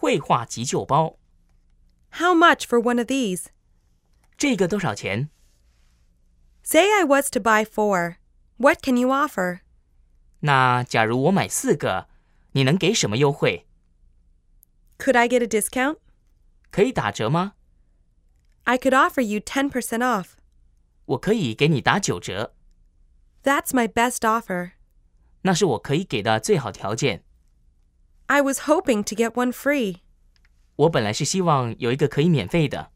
绘画急救包。 How much for one of these? 这个多少钱？ Say I was to buy 4. What can you offer? 那假如我买4个，你能给什么优惠？ Could I get a discount? 可以打折吗？ I could offer you 10% off. 我可以给你打9折。 That's my best offer. 那是我可以给的最好条件。 I was hoping to get one free. 我本来是希望有一个可以免费的。